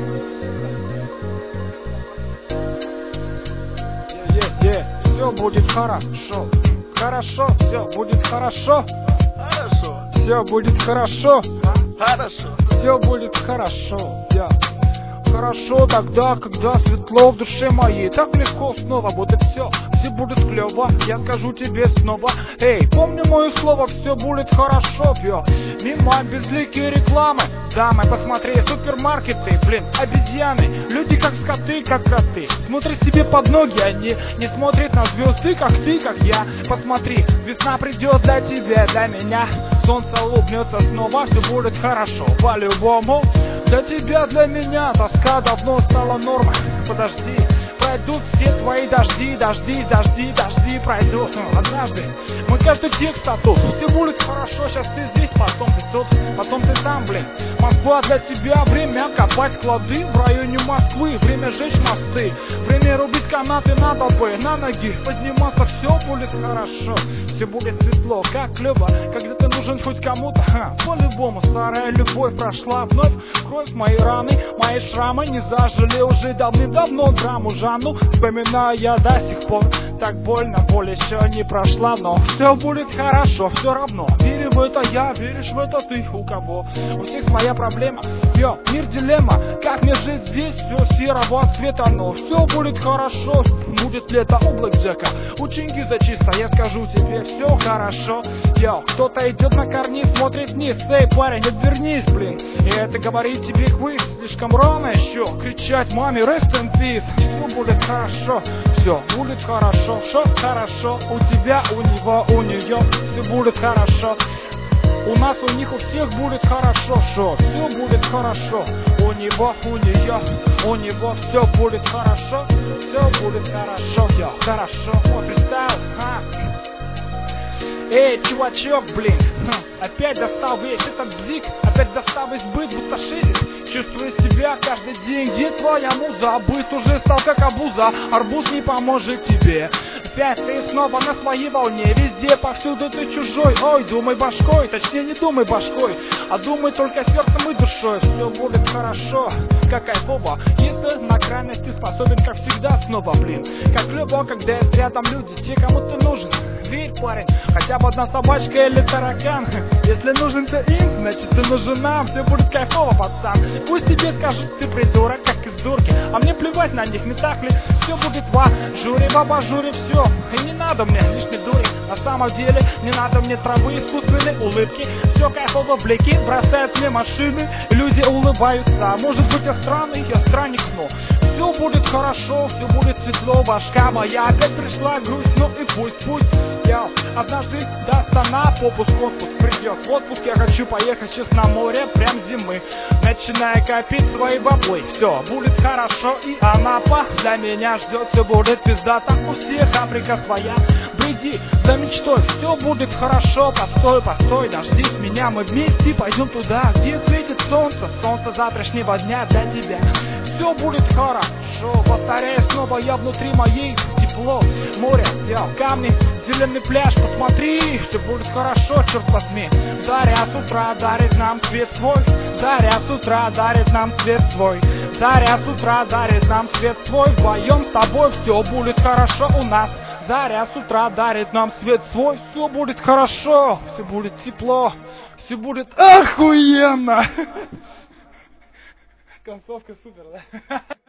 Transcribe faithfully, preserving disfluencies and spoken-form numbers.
Все будет хорошо. Хорошо, все будет хорошо. Хорошо. Все будет хорошо. Хорошо. Все будет хорошо. Я. Хорошо тогда, когда светло в душе моей. Так легко снова будет все. Все будет клево, я скажу тебе снова. Эй, помни мое слово, все будет хорошо, пьё. Мимо безликие рекламы. Дамы, посмотри, супермаркеты, блин, обезьяны. Люди как скоты, как коты. Смотрят себе под ноги, они не смотрят на звезды, как ты, как я. Посмотри, весна придет для тебя, для меня. Солнце улыбнется снова, все будет хорошо, по-любому. Для тебя, для меня, тоска давно стала нормой. Подожди, пройдут все твои дожди, дожди, дожди, дожди пройдут. Ну, однажды мы каждый текст оттуда. Все будет хорошо, сейчас ты здесь, потом ты тут, потом ты там, блин. Москва для тебя, время копать клады в районе Москвы, время жечь мосты, время рубить канаты на толпы, на ноги подниматься, все будет хорошо, все будет светло, как клево, когда ты нужен хоть кому-то. Ха, по-любому старая любовь прошла вновь, кровь мои раны, мои шрамы не зажили уже давным-давно, драму Жанну вспоминаю я до сих пор. Так больно, боль еще не прошла, но все будет хорошо, все равно. Верю в это я, веришь в это ты, у кого? У всех своя проблема, йо, мир дилемма. Как мне жить здесь, все серого цвета, но все будет хорошо. Будет лето у Блэк Джека, ученики за чисто, я скажу тебе, все хорошо. Йо, кто-то идет на корни, смотрит вниз, эй, парень, отвернись, блин. И это говорит тебе квиз, слишком рано еще кричать маме, rest in peace. Все будет хорошо, все будет хорошо, что хорошо, у тебя, у него, у нее, все будет хорошо. У нас, у них, у всех будет хорошо, что все будет хорошо. У него, у нее, у него все будет хорошо, все будет хорошо, йо, хорошо, вот представь, а? Эй, чувачок, блин, опять достал весь этот бзик, опять достал весь быт, будто шизик. Чувствую себя каждый день, где твоя муза? Быт уже стал как обуза, арбуз не поможет тебе. Опять ты снова на своей волне, везде, повсюду ты чужой. Ой, думай башкой, точнее не думай башкой, а думай только сердцем и душой. Все будет хорошо, как кайфово, если на крайности способен, как всегда, снова, блин. Как клево, когда есть рядом люди, те, кому ты нужен. Верь, парень, хотя бы одна собачка или таракан. Если нужен ты им, значит ты нужен нам. Все будет кайфово, пацан. Пусть тебе скажут, ты придурок, как из дурки, а мне плевать на них, не так ли? Все будет в ажуре, в абажуре, все. И не надо мне лишней дури. На самом деле, не надо мне травы, искусственной улыбки. Все кайфово, блики, бросают мне машины, люди улыбаются. Может быть я странный, я странник, но все будет хорошо, все будет светло. Башка моя опять пришла грусть, ну и пусть, пусть. Я однажды даст она попуск, отпуск придет. В отпуск я хочу поехать сейчас на море, прям зимы, начиная копить свои баблы. Все будет хорошо, и Анапа для меня ждет. Все будет пиздато, у всех Африка своя. Бреди за мечтой, все будет хорошо. Постой, постой, дождись меня, мы вместе пойдем туда, где светит солнце, солнце завтрашнего дня для тебя. Все будет хорошо, повторяю снова, я внутри моей тепло. Море, я камни, зеленый пляж, посмотри, все будет хорошо, черт возьми. Заря с утра дарит нам свет свой, заря с утра дарит нам свет свой, заря с утра дарит нам свет свой. Вдвоем с тобой все будет хорошо у нас. Заря с утра дарит нам свет свой, все будет хорошо, все будет тепло, все будет охуенно. Концовка супер, да?